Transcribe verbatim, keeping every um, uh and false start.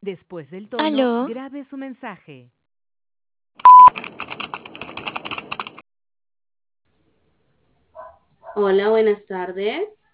Después del tono, Aló, grabe su mensaje. Hola, buenas tardes.